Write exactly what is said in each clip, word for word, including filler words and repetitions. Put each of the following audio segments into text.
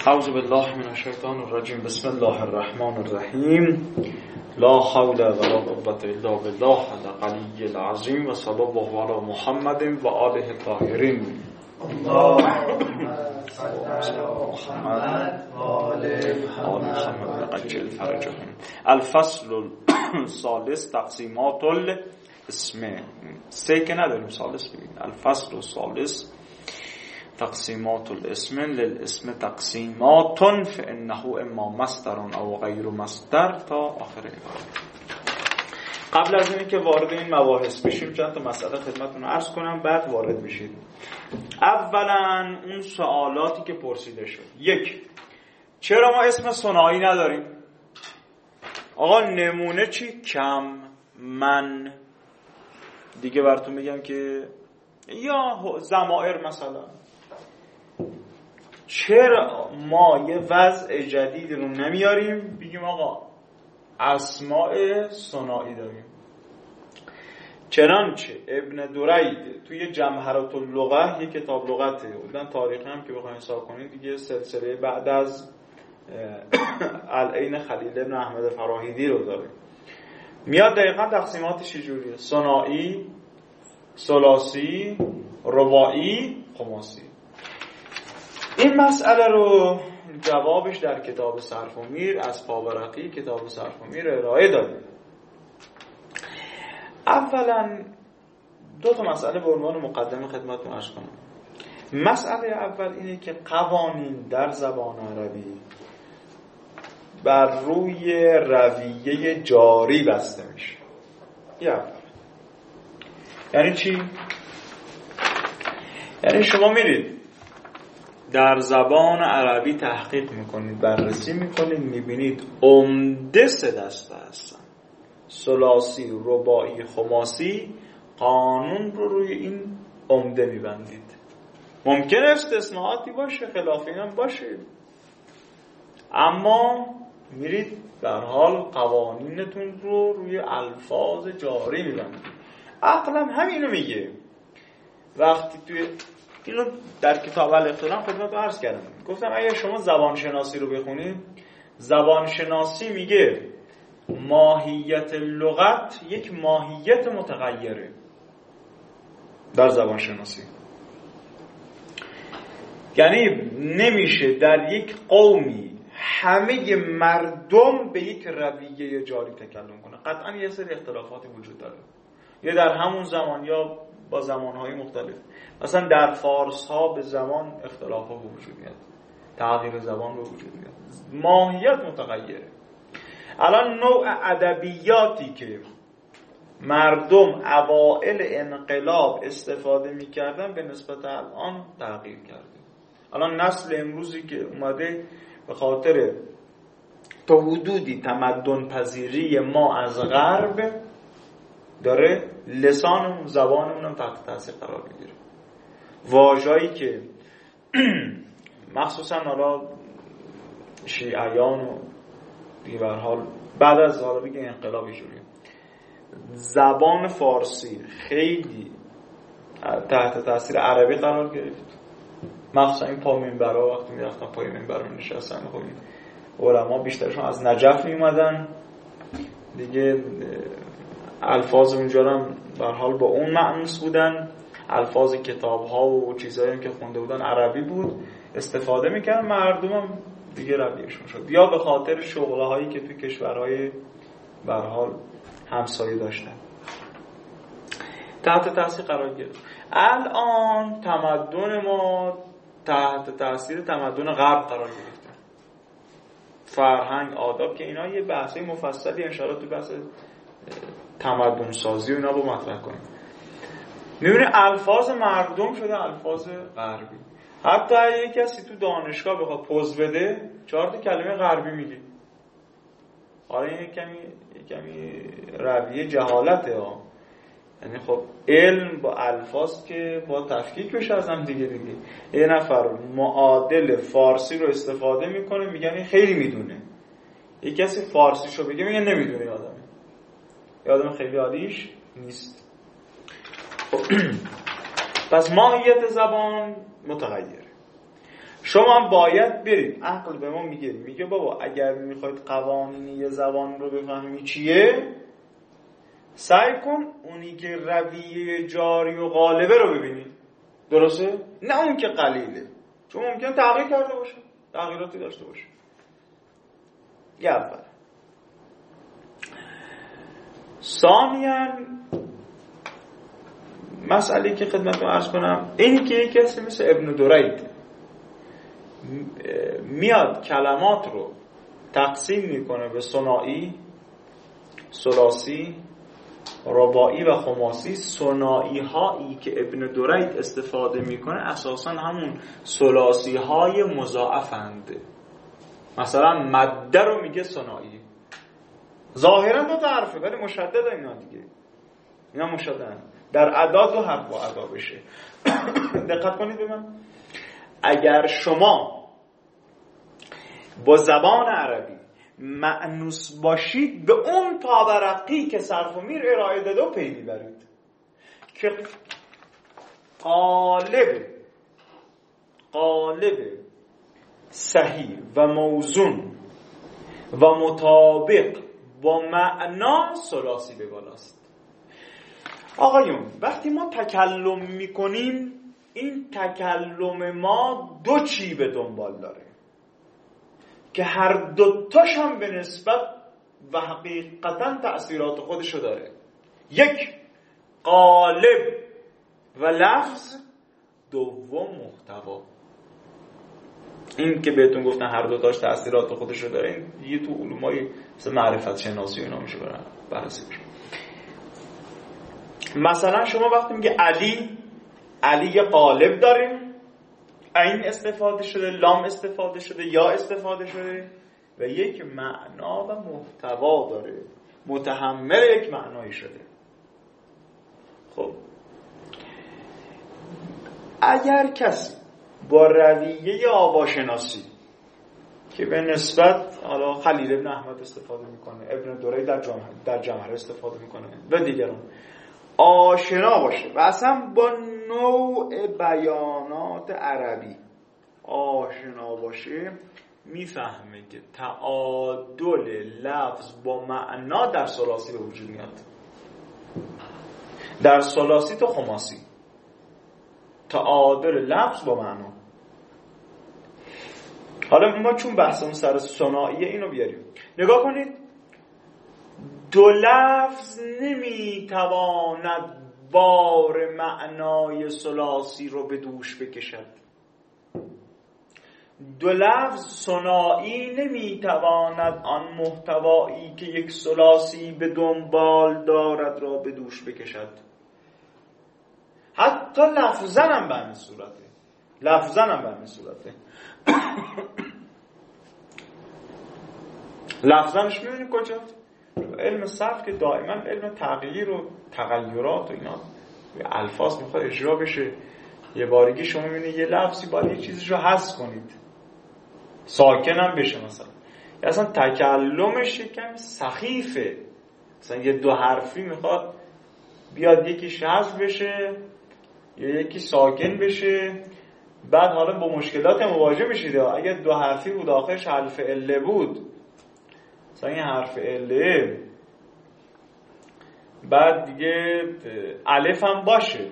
اعوذ بالله من الشیطان الرجیم. بسم الله الرحمن الرحیم. لا حول ولا قوة الا بالله العلی العظیم و صلی الله علی محمد و آله الطاهرین. اللهم صل علی محمد و آل محمد عجل فرجهم. الفصل الثالث تقسیمات الاسم. سه که نداریم، ثالث بگیم. الفصل الثالث تقسیمات الاسم. للاسم تقسیمات فانه اما مصدر او غیر مصدر تا آخر عبارت. قبل از اینکه که وارد این مباحث بشیم چند تا مسئله خدمتتون عرض کنم، بعد وارد بشید. اولا اون سوالاتی که پرسیده شد. یک، چرا ما اسم ثنایی نداریم؟ آقا نمونه چی؟ کم، من. دیگه براتون میگم که یا ضمائر مثلا. چرا ما یه وضع جدید رو نمیاریم بگیم آقا اسماء ثنایی داریم؟ چنانچه ابن درید توی جمهرة اللغة، یه کتاب لغته، بودن تاریخ هم که بخواین حساب کنید دیگه سلسله بعد از العین خلیل ابن احمد فراهیدی رو داره، میاد دقیقا تقسیماتش چجوریه: ثنایی، ثلاثی، رباعی، خماسی. این مسئله رو جوابش در کتاب صرف و میر از پاورقی، کتاب صرف و میر ارائه داده. اولا دو تا مسئله به عنوان مقدمه خدمتتون عرض کنم. مسئله اول اینه که قوانین در زبان عربی بر روی رویه جاری بسته میشه. یه اول. یعنی چی؟ یعنی شما میرید در زبان عربی تحقیق میکنید، بررسی میکنید، میبینید عمده سه دسته هستن: ثلاثی، رباعی، خماسی. قانون رو روی این عمده میبندید. ممکن استثناءاتی باشه، خلاف این هم باشه، اما میرید در حال قوانینتون رو روی الفاظ جاری میبندید. عقلم همینو میگه. وقتی توی اینو در کتاب الاخترام خدمت عرض کردم، گفتم اگه شما زبان شناسی رو بخونید، زبان شناسی میگه ماهیت لغت یک ماهیت متغیره در زبان شناسی. یعنی نمیشه در یک قومی همه مردم به یک رویه جاری تکلم کنه. قطعا یه سری اختلافاتی وجود داره، یا در همون زمان یا با زمانهای مختلف. مثلا در فارس ها به زمان اختلاف ها به وجود میاد، تغییر زبان به وجود میاد، ماهیت متغیره. الان نوع ادبیاتی که مردم اوائل انقلاب استفاده میکردن به نسبت الان تغییر کرده. الان نسل امروزی که اومده به خاطر تا حدودی تمدن پذیری ما از غرب داره لسانمون، زبانمون هم تحت تاثیر قرار میگیره. واژه‌ای که مخصوصا حالا شیعیان و دیگه به هر حال بعد از حالا بگه انقلابی شده، زبان فارسی خیلی تحت تاثیر عربی قرار گرفت. مخصوصا این پا منبرها، وقتی میرفتن پای منبر نشستن، خب این علما بیشترشون از نجف میومدن دیگه، الفاظ اونجا هم به هر حال با اون معنوس بودن، الفاظ کتاب‌ها و چیزایی که خونده بودن عربی بود، استفاده میکردن. مردم هم دیگه رویشون شد، یا به خاطر شغل‌هایی که توی کشورهای به هر حال همسایه داشتن تحت تاثیر قرار گرفت. الان تمدن ما تحت تاثیر تمدن غرب قرار گرفته. فرهنگ، آداب که اینا یه بحثی مفصلی ان شاءالله تو بحث تمدن سازی و اینا رو مطرح کنیم. می‌بینی الفاظ مردم شده الفاظ غربی. حتی اگه کسی تو دانشگاه بخواد پوز بده، چهار تا کلمه غربی میگه. آره این کمی کمی رویه جهالته ها. یعنی خب علم با الفاظ که با تفکیک بشه از هم دیگه دیگه. یه نفر معادل فارسی رو استفاده میکنه، میگن این خیلی میدونه. یه کسی فارسیشو بگه میگن نمیدونه. یادمه یادم خیلی عالیش نیست. پس ماهیت زبان متغیره. شما هم باید برید. عقل به ما میگه میگه بابا اگر میخواید قوانین یه زبان رو بفهمی چیه، سعی کن اونی که رویه جاری و غالبه رو ببینی. درسته؟ نه اون که قلیله، چون ممکن تغییر کرده باشه، تغییراتی داشته باشه. یه اول. ثانیاً مسئله که خدمتتون عرض کنم اینی که یکی هست مثل ابن درید میاد کلمات رو تقسیم میکنه به ثنایی، ثلاثی، رباعی و خماسی. ثنایی هایی که ابن درید استفاده میکنه اساسا همون ثلاثی های مضاعفند. مثلا مده رو میگه ثنایی، ظاهرا دو تا حرفه ولی مشدد اینا دیگه، اینا مشددن. در ادا دو حرف با ادا بشه. دقت کنید به من. اگر شما با زبان عربی مأنوس باشید به اون پابرقی که صرف و میر ارائه داده و پی میبرید که قالب قالب صحیح و موزون و مطابق با معنا ثلاثی به بالاست. آقایون وقتی ما تکلم میکنیم این تکلم ما دو چی به دنبال داره که هر دوتاش هم به نسبت و حقیقتا تأثیرات خودشو داره. یک قالب و لفظ، دوم محتوا. این که بهتون گفتن هر دوتاش تأثیرات خودشو داره، این یه تو علومای مثل معرفت شناسی اینا میشه برن بررسی بشه. مثلا شما وقتی میگه علی، علی یه قالب داره، عین استفاده شده، لام استفاده شده، یا استفاده شده و یک معنا و محتوا داره، متحمل یک معنایی شده. خب اگر کسی با رویه آواشناسی که به نسبت حالا خلیل ابن احمد استفاده میکنه، ابن درید در جمهره در جمهره استفاده میکنه و دیگران آشنا باشه و اصلا با نوع بیانات عربی آشنا باشه، میفهمه که تعادل لفظ با معنا در ثلاثی به وجود میاد، در ثلاثی تا خماسی. تعادل لفظ با معنا. حالا ما چون بحثمون سر ثنائیه اینو بیاریم. نگاه کنید، دو لفظ نمیتواند بار معنای ثلاثی رو به دوش بکشد. دو لفظ ثنایی نمیتواند آن محتوایی که یک ثلاثی به دنبال دارد را به دوش بکشد. حتی لفظاً هم به همین صورته. لفظاً هم به همین صورته. لفظاًش می‌بینید کجاست؟ علم صرف که دائما علم تغییر و تغیرات و اینا الفاظ میخواد اجرا بشه. یه بارگی شما می‌بینید یه لفظی باید یه چیزی رو حذف کنید، ساکن هم بشه. مثلا اصلا تکلمش یکم سخیفه، مثلا یه دو حرفی میخواد بیاد یکی حذف بشه یا یکی ساکن بشه، بعد حالا با مشکلات مواجه میشید. اگه دو حرفی بود آخرش حرف عله بود، مثلا این حرف عله بعد دیگه الف هم باشه،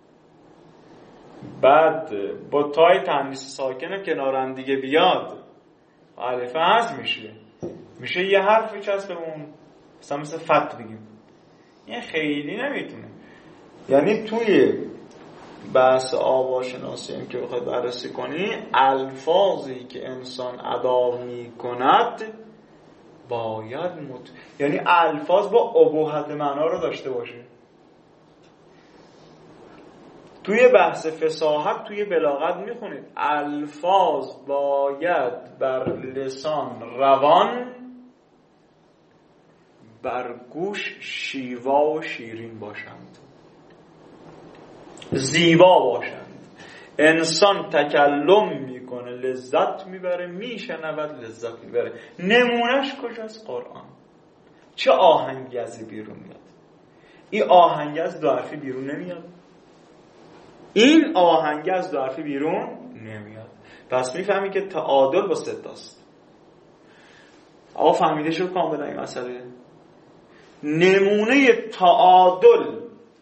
بعد با تای تانیث ساکنه کنار هم دیگه بیاد، الف حذف میشه، میشه یه حرفی چسب اون، مثلا مثل فت بگیم. این خیلی نمیتونه. یعنی توی بحث آواشناسی هم که بخواید بررسی کنی، الفاظی که انسان ادا میکند باید مت... یعنی الفاظ با ابهت معنا رو داشته باشه. توی بحث فصاحت توی بلاغت میخونید الفاظ باید بر لسان روان، بر گوش شیوا و شیرین باشند، زیبا باشند. انسان تکلم میکنه لذت میبره، میشنود لذت میبره. نمونش کجاست؟ قرآن. چه آهنگی از بیرون میاد؟ این آهنگ از دو حرفی بیرون نمیاد. این آهنگ از دو حرفی بیرون نمیاد. پس میفهمی که تعادل با ستاست. آقا فهمیده شد کاملا این مسئله؟ نمونه تعادل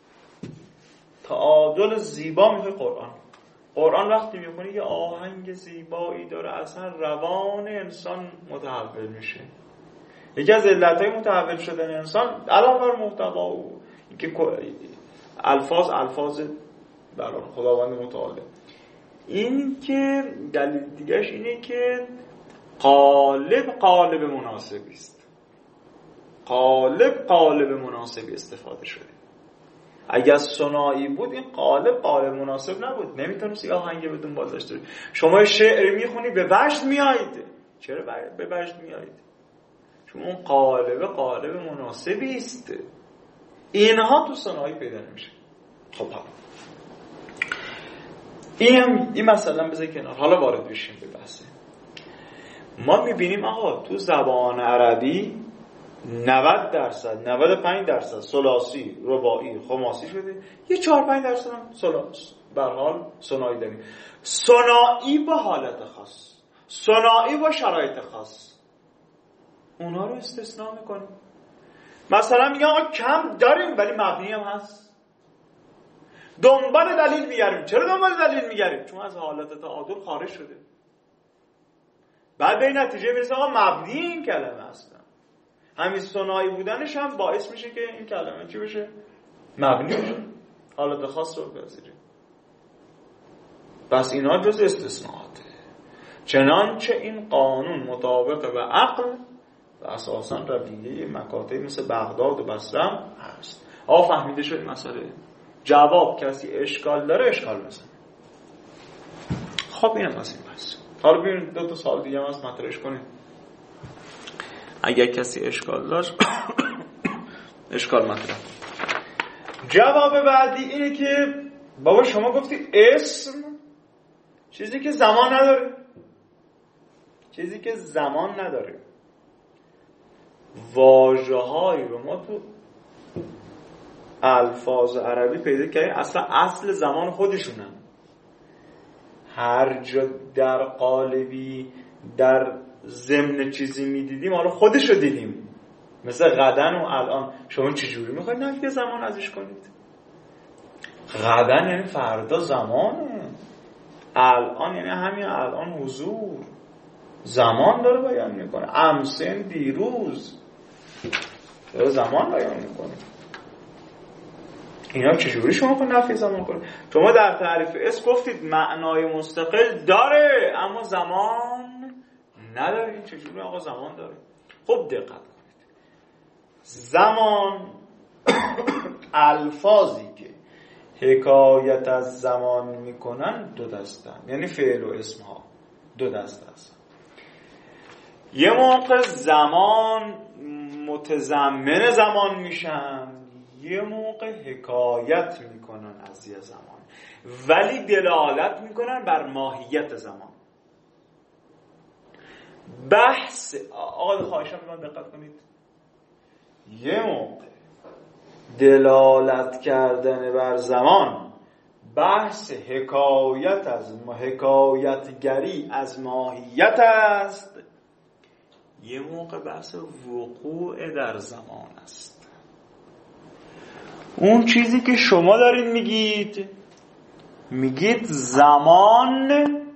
تعادل زیبا میخوای قرآن. قرآن وقتی میخونی یه آهنگ زیبایی داره، اصلا روان انسان متحول میشه. یکی از علتهای متحول شدن انسان علاوه بر محتوا و اینکه الفاظ الفاظ برای خداوند متعال، این که دلیل دیگهش اینه که قالب قالب مناسبی است. قالب قالب مناسبی استفاده شده. اگر صناعی بود این قالب قالب مناسب نبود، نمیتونستی آهنگ بدون بازش داری. شما شعر میخونی به وجد میایید. چرا به وجد میایید؟ چون اون قالب قالب مناسبی است. اینها تو صناعی پیدا نمیشه. خب ها این این مثلا بذار کنار، حالا وارد بشیم به بحثه. ما میبینیم آقا تو زبان عربی نود درصد نود و پنج درصد ثلاثی، رباعی، خماسی شده، یه چهار پنج درصد هم ثلاثی به هر حال ثنایی داریم. ثنایی با حالت خاص، ثنایی با شرایط خاص، اونها رو استثناء میکنیم. مثلا میگم آقا کم داریم ولی مبنی هم هست. دنبال دلیل میگردیم. چرا دنبال دلیل میگردیم؟ چون از حالت تعادل خارج شده. بعد به این نتیجه میرسه آقا مبنی این کلمه هستن. همین ثنایی بودنش هم باعث میشه که این کلمه چی بشه؟ مبنی بشه. حالت خاص رو بپذیره. پس اینا جز استثناءاته. چنانچه این قانون مطابق به عقل و اساساً رویه مکاتب مثل بغداد و بصره هست. آقا فهمیده شد این مسئله؟ جواب کسی اشکال داره اشکال بزنه. خب اینم از این بحث. حالا ببینید دو تا سوال دیگه هم هست مطرحش کنید. اگر کسی اشکال داشت اشکال مطرح. جواب بعدی اینه که بابا شما گفتی اسم چیزی که زمان نداره، چیزی که زمان نداره. واژه‌هایی رو ما تو الفاظ عربی پیدا کردیم اصلا اصل زمان خودشونن. هر جا در قالبی در ضمن چیزی میدیدیم حالا خودشو دیدیم، مثل غدن و الان. شما چجوری میخواید نفی زمان ازش کنید؟ غدن یعنی فردا زمانه، الان یعنی همین الان حضور، زمان داره بیان میکنه. امسن دیروز داره زمان بیان میکنه. اینا چجوری شما کنید نفی زمان کنید؟ شما در تعریف اسم گفتید معنای مستقل داره اما زمان نداره. این چجوری آقا زمان داره؟ خب دقت کنید. زمان الفاظی که حکایت از زمان میکنن دو دستن، یعنی فعل و اسم ها دو دسته هستن. یه موقع زمان متضمن زمان میشن، یه موقع حکایت میکنن از یه زمان ولی دلالت میکنن بر ماهیت زمان. بحث آقا خواهشم به من دقت کنید. یه موقع دلالت کردن بر زمان بحث حکایت از حکایتگری از ماهیت است، یه موقع بحث وقوع در زمان است. اون چیزی که شما دارین میگید میگید زمان،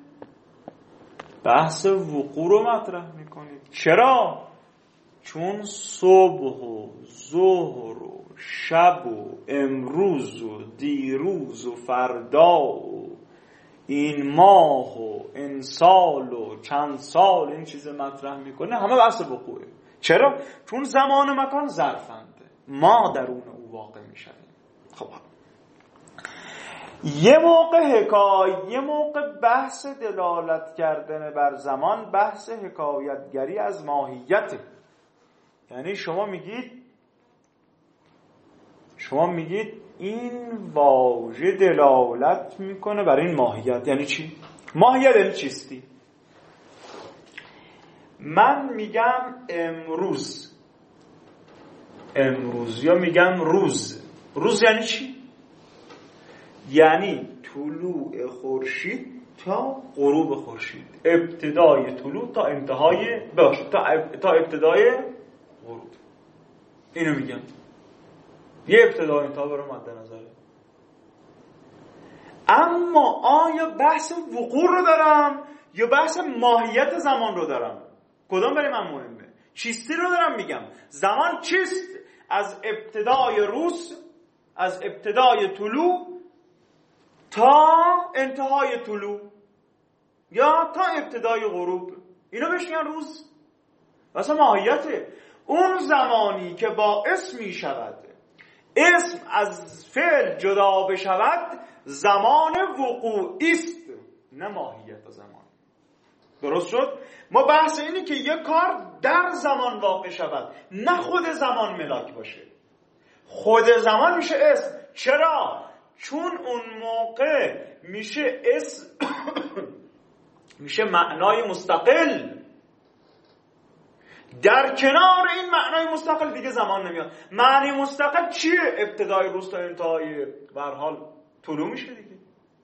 بحث وقوع رو مطرح میکنید. چرا؟ چون صبح و ظهر و شب و امروز و دیروز و فردا و این ماه و این سال و چند سال این چیز مطرح میکنه، همه بحث وقوعه. چرا؟ چون زمان و مکان ظرفنده، ما درون او واقع میشیم. خب یه موقع حکایت، یه موقع بحث دلالت کردن بر زمان بحث حکایتگری از ماهیته. یعنی شما میگید شما میگید این واژه دلالت میکنه بر این ماهیت. یعنی چی؟ ماهیت یعنی چیستی؟ من میگم امروز، امروز یا میگم روز. روز یعنی چی؟ یعنی طلوع خورشید تا غروب خورشید، ابتدای طلوع تا انتهای باش تا اب... تا ابتدای غروب. اینو میگم یه ابتدا انتها برام مد نظره. اما آیا بحث وقوع رو دارم یا بحث ماهیت زمان رو دارم؟ کدام برای من مهمه؟ چیستی رو دارم میگم. زمان چیست؟ از ابتدای روز، از ابتدای طلوع تا انتهای طلوع یا تا ابتدای غروب، اینو بهش میگن روز. واسه ماهیته. اون زمانی که باعث میشود اسم از فعل جدا بشود زمان وقوعی است، نه ماهیت زمان. درست شد؟ ما بحث اینه که یک کار در زمان واقع شود، نه خود زمان ملاک باشه. خود زمان میشه اسم. چرا؟ چون اون موقع میشه اسم میشه معنای مستقل. در کنار این معنای مستقل دیگه زمان نمیاد. معنی مستقل چیه؟ ابتدای روز تا انتهای به هر حال طلوع میشه دیگه.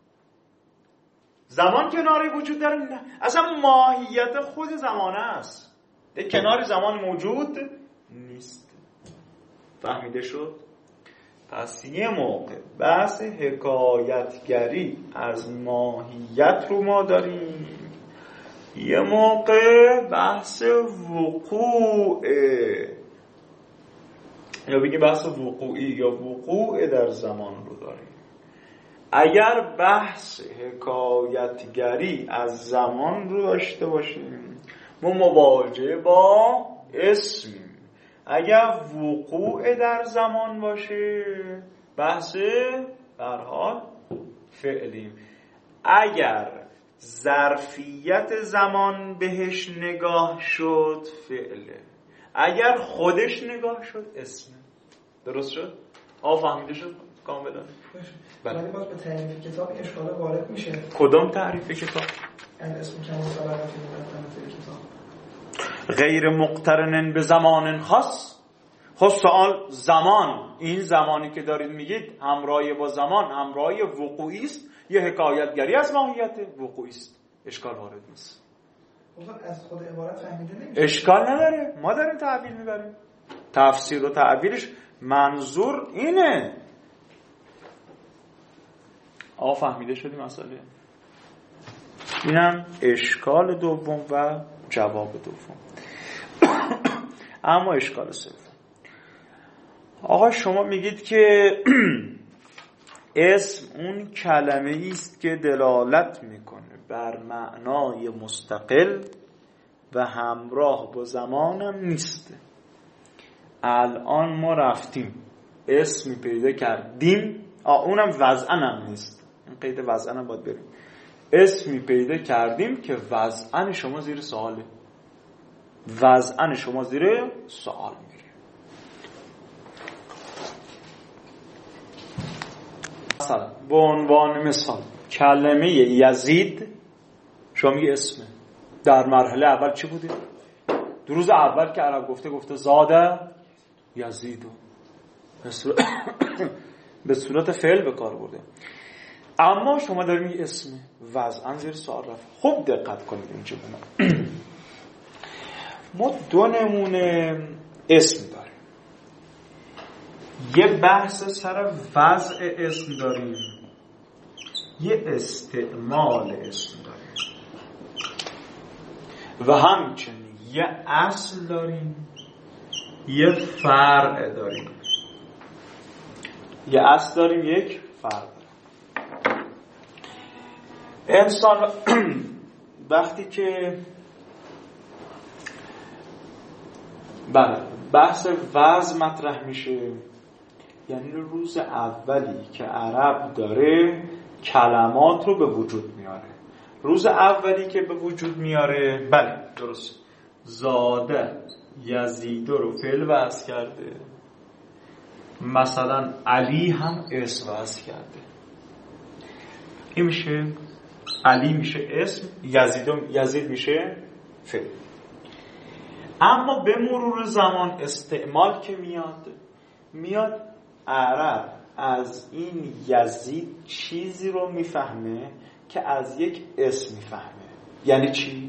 زمان کناری وجود داره؟ نه. اصلا ماهیت خود زمانه است. در کنار زمان موجود نیست. فهمیده شد؟ پس یه موقع بحث حکایتگری از ماهیت رو ما داریم، یه موقع بحث وقوع یا بگیم بحث وقوعی یا وقوع در زمان رو داریم. اگر بحث حکایتگری از زمان رو داشته باشیم ما مواجه با اسمیم. اگر وقوع در زمان باشه بحث در حال فعلیم. اگر ظرفیت زمان بهش نگاه شد فعله، اگر خودش نگاه شد اسمه. درست شد؟ آه فهمیده شد؟ کاملا. ولی باز به تعریف کتاب اشکال وارد میشه. کدام تعریف کتاب؟ این اسم کم مصالحاتی مقدمه کتاب غیر مقترن به زمان خاص. خب سوال زمان، این زمانی که دارید میگید همراه با زمان همراه وقوعی است یه حکایتگری از ماهیت وقوعی است، اشکال وارد نیست. از خود عبارت فهمیده نمیشه. اشکال نداره، ما داریم تعبیر میبریم. تفسیر و تعبیرش منظور اینه. آ فهمیده شدی مسئله؟ اینم اشکال دوم و جواب دوم. اما اشکال سوم، آقا شما میگید که اسم اون کلمه است که دلالت میکنه بر معنای مستقل و همراه با زمانم نیست. الان ما رفتیم اسمی پیدا کردیم، آ اونم وضعن هم نیست، این قید وضعن هم باید بریم. اسمی پیدا کردیم که وضعن شما زیر سواله، وضعن شما زیر سوال میره. مثلا به عنوان مثال کلمه یزید شما میگه اسمه. در مرحله اول چی بوده؟ دو روز اول که عرب گفته گفته زاده یزیدو به صورت فعل به کار برده. اما شما دارید میگه اسمه، وضعن زیر سوال رفت. خوب دقت کنید اینجا بنا. ما دو نمونه اسم داریم. یه بحث سر وضع اسم داریم، یه استعمال اسم داریم و همچنین یه اصل داریم، یه فرع داریم. یه اصل داریم، یک فرع داریم. انسان وقتی که بله بحث وضع مطرح میشه، یعنی روز اولی که عرب داره کلمات رو به وجود میاره. روز اولی که به وجود میاره، بله درست، زاده یزید رو فعل وضع کرده، مثلا علی هم اسم وضع کرده. این میشه علی میشه اسم، یزید یزید میشه فعل. اما به مرور زمان استعمال که میاد میاد عرب از این یزید چیزی رو میفهمه که از یک اسم میفهمه. یعنی چی؟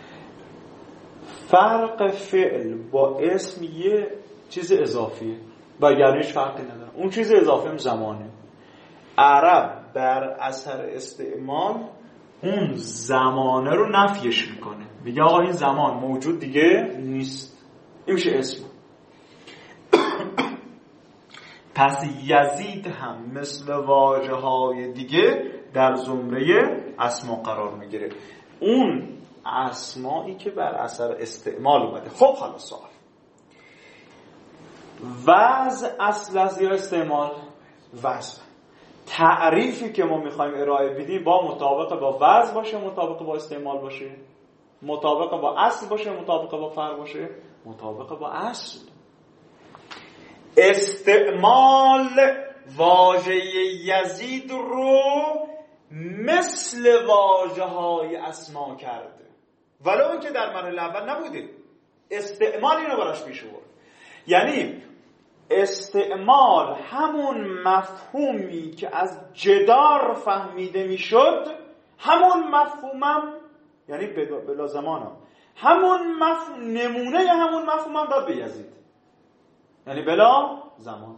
فرق فعل با اسم یه چیز اضافیه و یعنیش فرقی نداره. اون چیز اضافی هم زمانه. عرب بر اثر استعمال اون زمانه رو نفیش میکنه، میگه آقا این زمان موجود دیگه نیست، این میشه اسم. پس یزید هم مثل واژه های دیگه در زمره اسما قرار میگیره، اون اسمایی که بر اثر استعمال اومده. خب حالا سوال، وضع اصل از یا استعمال؟ وضع. تعریفی که ما میخوایم ارائه بدیم با مطابق با وضع باشه، مطابق با استعمال باشه، مطابق با اصل باشه، مطابق با فرع باشه، مطابق با اصل. استعمال واژه یزید رو مثل واژه های اسما کرده، ولو اون که در مرحله اول نبوده. استعمال اینو براش پیش برد. یعنی استعمال همون مفهومی که از جدار فهمیده میشد، همون مفهومم، یعنی بلا زمانم، همون مفهوم، نمونه همون مفهومم داد به یزید، یعنی بلا زمان.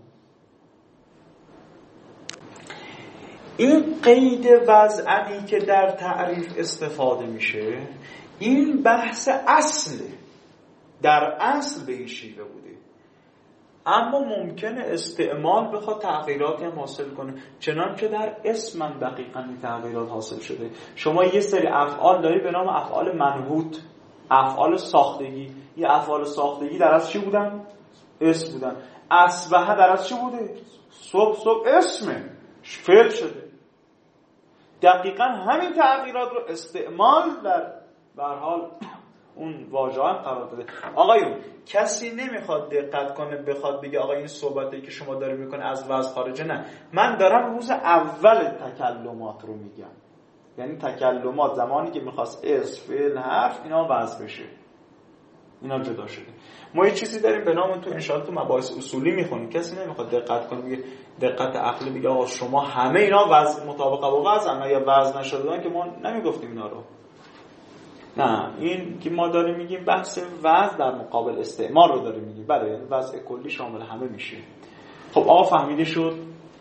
این قید وضعی که در تعریف استفاده میشه، این بحث اصله، در اصل به این شیوه بوده، اما ممکنه استعمال بخواد تغییراتی هم حاصل کنه، چنان که در اسم هم دقیقاً این تغییرات حاصل شده. شما یه سری افعال داری به نام افعال منحوت، افعال ساختگی. یه افعال ساختگی در از چی بودن؟ اسم بودن. اصبحه در از چی بوده؟ صبح صبح اسمه، فعل شده. دقیقاً همین تغییرات رو استعمال در به هر حال اون واژه هم قرار داده. آقایون، کسی نمیخواد دقت کنه بخواد بگه آقا این صحبتی که شما داری میکنه از وضع خارجه. نه، من دارم روز اول تکلمات رو میگم، یعنی تکلمات زمانی که میخواست اسم، فعل، حرف اینا وضع بشه، اینا جدا شده. ما یه چیزی داریم به نام، تو انشاءالله تو مباحث اصولی میخونیم، کسی نمیخواد دقت کنه بگه دقت عقلی بگه آقا شما همه اینا وضع مطابق با وضع یا وضع نشدن، که ما نمیگفتیم اینا رو. نه، این که ما داریم میگیم بحث وضع در مقابل استعمال رو داریم میگیم. بله، یعنی وضع کلی شامل همه میشه. خب آقا فهمیده شد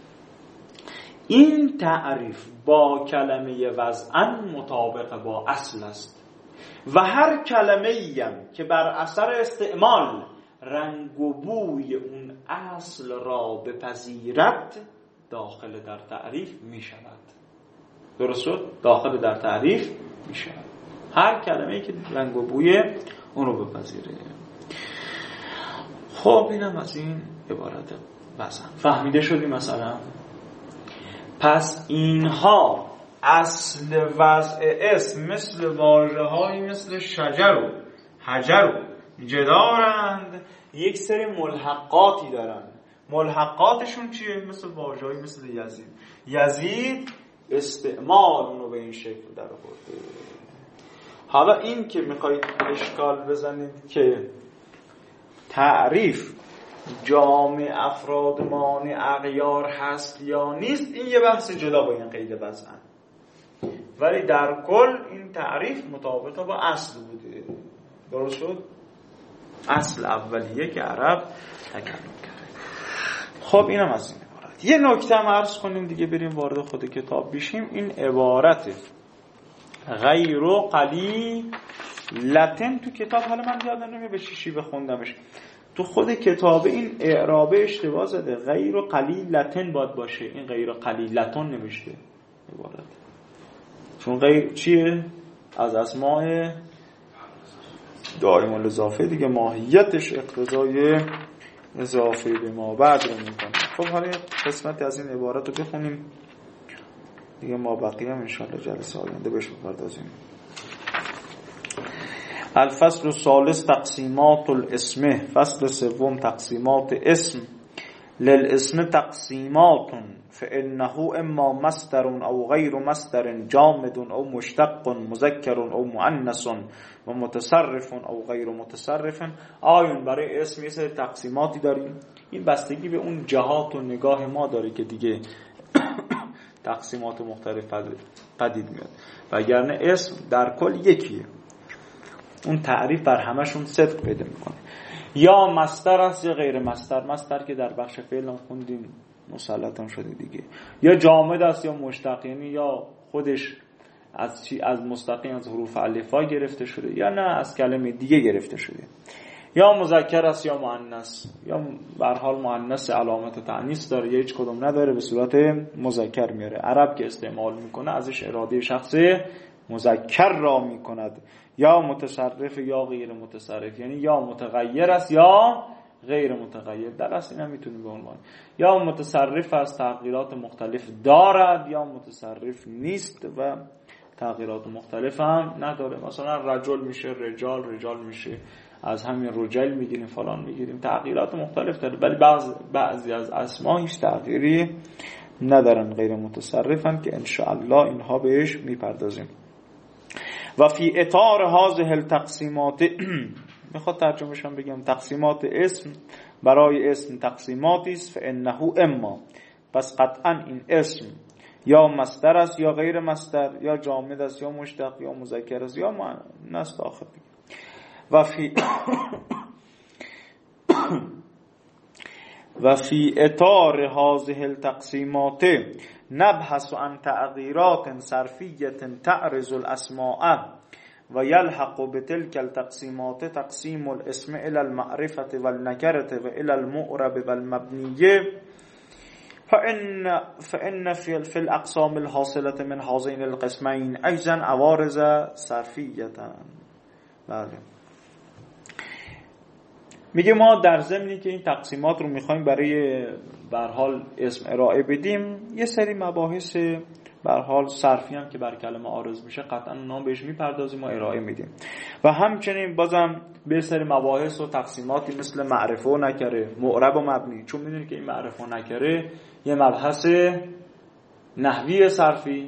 این تعریف با کلمه وضعاً مطابق با اصل است و هر کلمه‌ای هم که بر اثر استعمال رنگ و بوی اون اصل را بپذیرد داخل در تعریف میشود. درست شد؟ داخل در تعریف میشود هر کلمه‌ای که رنگ و بوی اون رو بپذیره. خب اینم از این عبارت وضع. فهمیده شدی مثلا؟ پس اینها اصل وضع اسم مثل واژه‌هایی مثل شجر و حجر و جدارند، یک سری ملحقاتی دارن. ملحقاتشون چیه؟ مثل واژه‌هایی مثل یزید. یزید استعمال اونو به این شکل در آورده. حالا این که میخواید اشکال بزنید که تعریف جامع افراد مانع اغیار هست یا نیست، این یه بحث جدا با این قید وضعن، ولی در کل این تعریف مطابق با اصل بوده. درست شد؟ اصل اولیه که عرب تکلم کرده. خب اینم از این عبارت. یه نکته هم عرض کنیم دیگه بریم وارد خود کتاب بشیم. این عبارت غیر قلیل لتن تو کتاب، حالا من یادم نمیاد به چی شیوه خوندمش، تو خود کتاب این اعرابه اشتباه زده، غیر قلیل لتن باید باشه، این غیر قلیل لتن نوشته عبارت، چون غیر چیه؟ از اسماء دائم الاضافه دیگه، ماهیتش اقتضای اضافه به ما بعد رو میکنه. خب حالا قسمتی از این عبارت رو بخونیم دیگه، ما بقیه هم انشاءالله جلسه آینده بهش بپردازیم. الفصل الثالث تقسیمات الاسم. فصل سوم تقسیمات اسم. للاسم تقسیمات فانه اما مصدر او غیر مصدر، جامد او مشتق، مذکر او مؤنث و متصرف او غیر متصرف. آیون برای اسم یه سری تقسیماتی داریم، این بستگی به اون جهات و نگاه ما داره که دیگه تقسیمات مختلف پدید میاد، وگرنه اسم در کل یکیه. اون تعریف بر همشون صدق پیدا میکنه. یا مصدر است یا غیر مصدر. مصدر که در بخش فعل هم خوندیم مسلط هم شده دیگه. یا جامد است یا مشتق، یعنی یا خودش از چی از مستقیم از حروف الفا گرفته شده یا نه از کلمه دیگه گرفته شده. یا مذکر است یا مؤنث، یا به هر حال مؤنث علامت تأنیث داره یا هیچ کدوم نداره، به صورت مذکر میاره. عرب که استعمال میکنه ازش اراده شخص مذکر را میکند. یا متصرف یا غیر متصرف، یعنی یا متغیر است یا غیر متغیر. در اصل اینا میتونیم به عنوان یا متصرف است تغییرات مختلف دارد یا متصرف نیست و تغییرات مختلف هم نداره. مثلا رجل میشه رجال، رجال میشه از همین رجل میگیریم فلان میگیریم، تغییرات مختلف داره. ولی بعض بعضی از اسما هیچ تغییری ندارن، غیر متصرفن که ان شاء الله اینها بهش میپردازیم. و فی اطار هذه التقسیمات میخواد ترجمهش هم بگم، تقسیمات اسم برای اسم تقسیماتی است فانه اما، پس قطعا این اسم یا مصدر است یا غیر مصدر، یا جامد است یا مشتق، یا مذکر است یا مؤنث آخر. و فی و فی اطار هذه التقسیمات نبحث عن تغییرات صرفیه تعرض الاسماء و یلحق بتلك التقسیمات تقسیم الاسم الى المعرفه والنکره و الى المعرب والمبنیه فإن فإن في في الأقسام الحاصلة من هذين القسمين أيضا عوارض صرفية. بله. میگه ما در ضمنی که این تقسیمات رو میخوایم برای به هر حال اسم ارائه بدیم، یه سری مباحث به هر حال صرفی هم که بر کلمه عارض میشه قطعا اونا بهش میپردازیم و ارائه میدیم. و همچنین بازم به سری مباحث و تقسیماتی مثل معرفه و نکره، معرب و مبنی، چون میدونید که این معرفه و نکره یه مبحث نحوی صرفی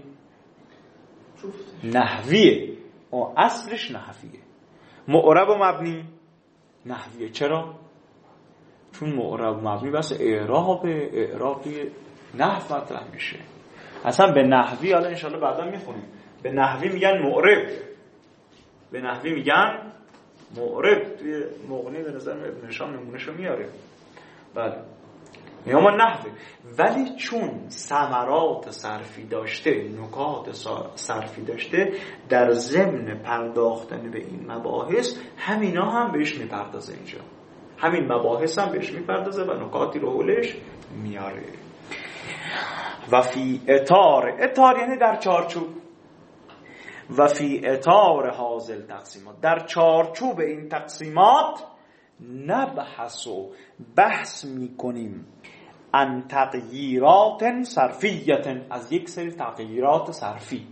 نحویه و اصلش نحویه. معرب و مبنی نحویه. چرا؟ چون معرب و مبنی بس اعراب اعرابی نحو مطرح میشه. اصلا به نحوی حالا انشالله بعدا میخونیم، به نحوی میگن معرب، به نحوی میگن معرب. توی مغنی به نظر ابن هشام نمونهشو میاره. بله میام نحوه. ولی چون ثمرات صرفی داشته، نکات صرفی داشته، در ضمن پرداختن به این مباحث همینا هم بهش میپردازه. اینجا همین مباحث هم بهش میپردازه و نکاتی رو حولش میاره. و فی اطار، اطار یعنی در چارچوب، و فی اطار حاصل تقسیمات، در چارچوب این تقسیمات نبحث و بحث میکنیم عن تغییرات صرفیه، از یک سری تغییرات صرفی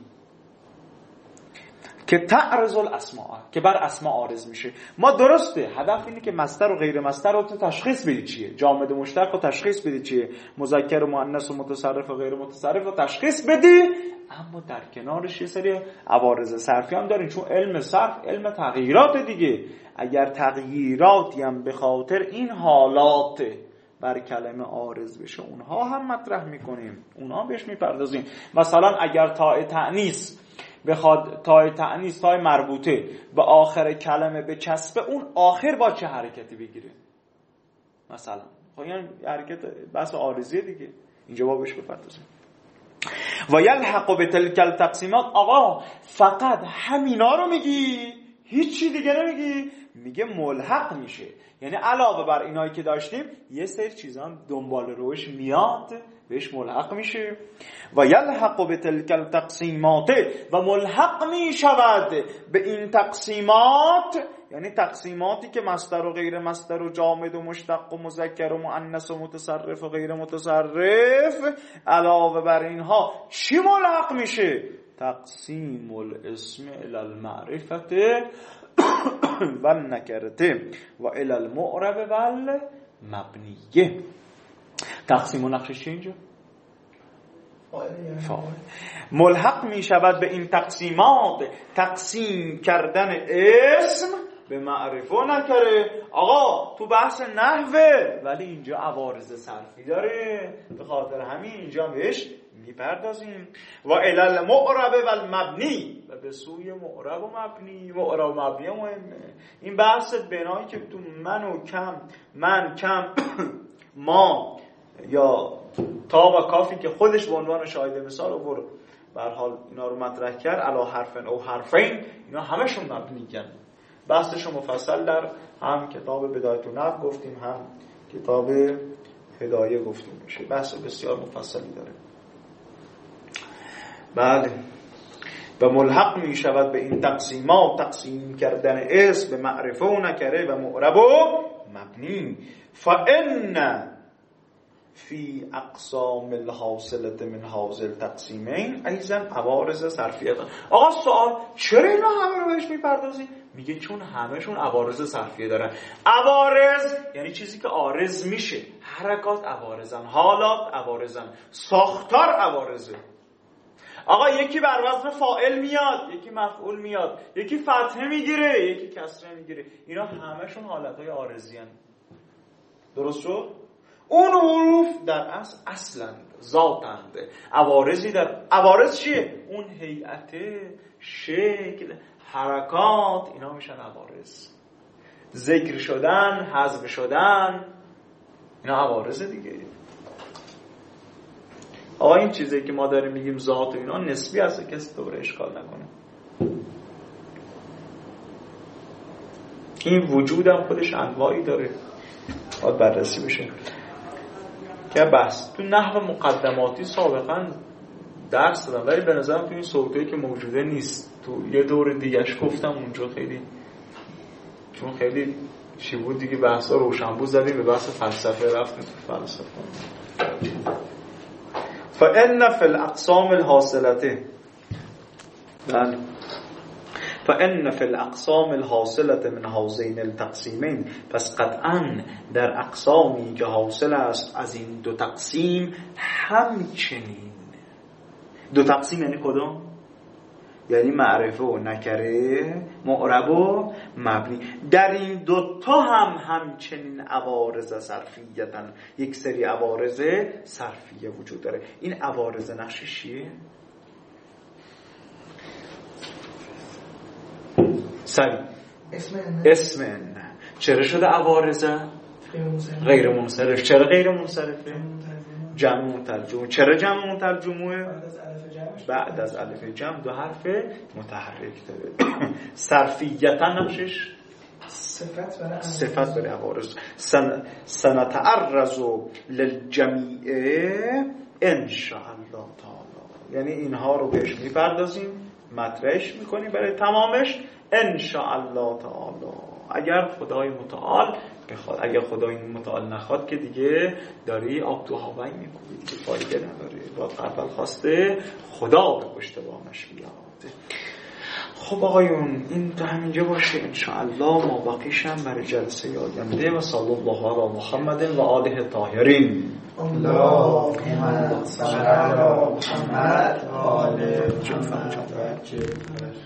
که تعرض الاسماء، که بر اسماء عارض میشه. ما درسته هدف اینه که مصدر و غیر مصدر رو تشخیص بدی چیه، جامد و مشتق رو تشخیص بدی چیه، مذکر و مؤنث و متصرف و غیر متصرف رو تشخیص بدی، اما در کنارش یه سری عوارض صرفی هم داریم، چون علم صرف علم تغییرات دیگه. اگر تغییراتی هم به خاطر این حالات بر کلمه عارض بشه اونها هم مطرح میکنیم، اونها بهش میپردازیم. مثلا اگر تاء تأنیث بخواد، تاء تأنیث تاء مربوطه به آخر کلمه بچسبه، اون آخر با چه حرکتی بگیره؟ مثلا خب این حرکت بس عارضیه دیگه، اینجا با بهش بپردازیم. و یلحق بتلک التقسیمات، آقا فقط همینا رو میگی، هیچی دیگه نمیگی؟ میگه ملحق میشه، یعنی علاوه بر اینایی که داشتیم یه سری چیزا هم دنبال روش میاد، بهش ملحق میشه. و یلحق بتلک التقسیمات، و ملحق میشود به این تقسیمات، یعنی تقسیماتی که مصدر و غیر مصدر و جامد و مشتق و مذکر و مؤنث و متصرف و غیر متصرف، علاوه بر اینها چی ملحق میشه؟ تقسیم الاسم الی المعرفت و النکرته و الی المعرب و المبنیه. تقسیم و نقشش اینجا فاعل. ملحق می شود به این تقسیمات، تقسیم کردن اسم به معرفه و نکره. آقا تو بحث نحوه، ولی اینجا عوارض صرفی داره، به خاطر همین اینجا بهش میپردازیم. و علل معرب و المبنی، و به سوی معرب و مبنی. معرب و مبنی مهمه. این بحث بنایی که تو من و کم، من کم ما یا تا و کافی که خودش به عنوان شاهد مثال آورد به هر حال اینا رو مطرح کرد، علا حرفن او حرفین، اینا همشون مبنی‌اند. بحثش مفصل در هم کتاب بدایت النحو گفتیم، هم کتاب هدایه گفتیم میشه. بحث بسیار مفصلی داره. بله. و ملحق می شود به این تقسیمات تقسیم کردن اسم به معرفه و نکره و معرب و مبنی. فإن فی اقسام الحاصله من هذه التقسیمین ایضا عوارض صرفیه. آقا سوال چرا اینا همه رو بهش میپردازی؟ میگه چون همهشون عوارض صرفیه دارن. عوارض یعنی چیزی که عارض میشه. حرکات عوارضن، حالات عوارضن، ساختار عوارضه. آقا یکی بر وزن فاعل میاد، یکی مفعول میاد، یکی فتحه میگیره، یکی کسره میگیره. اینا همهشون حالتهای عارضی هستند. درست شد؟ اون حروف در اصل اصلا ذاتند. عوارضی در عوارض چیه؟ اون هیئت، شکل، حرکات، اینا میشن عوارض. ذکر شدن، حذف شدن، اینا عوارض دیگه. آقا این چیزی که ما داریم میگیم ذات و اینا نسبی هست، کسی دوباره اشکال نکنه. این وجود هم خودش انواعی داره، باید بررسی بشه. که بحث تو نحو مقدماتی سابقا درس دادم، ولی به نظرم تو این صوتایی که موجوده نیست. تو یه دور دیگهش گفتم اونجا، خیلی چون خیلی چی بود دیگه، بحثا روشن بود زدیم به بحث فلسفه، رفتیم تو فلسفه. فإن في الأقسام الحاصلة بله فإن في الأقسام الحاصلة من هذين التقسيمين، پس قطعاً در اقسامی که حاصل است از این دو تقسیم همچنین. دو تقسیم یعنی کدوم؟ یعنی معرفه و نکره، معرب و مبنی. در این دوتا هم همچنین عوارض صرفیتن، یک سری عوارض صرفیه وجود داره. این عوارض نقشش چیه؟ سری اسم نه. چرا شده عوارض؟ غیر منصرف. چرا غیر منصرفه؟ جمع مترجم. چرا جمع مترجمه؟ بعد از الف جمع دو حرف متحرک داره. صرفیتا نقشش صفت برای عوارض. سن سنتعرض للجمیع ان شاء الله تعالی، یعنی اینها رو بهش میپردازیم، مطرحش میکنیم برای تمامش ان شاء الله تعالی، اگر خدای متعال بخواد. اگر خدای متعال نخواد که دیگه داری آب تو هوایی میکنی، دیگه فایده نداره. باید قبل خواسته خدا به پشت بامش بیاد. خب آقایون این تا همینجا باشه انشاءالله. ما باقیشم برای جلسه آینده. و صلی الله علی محمد و آله طاهرین. اللهم صل علی محمد و آل محمد.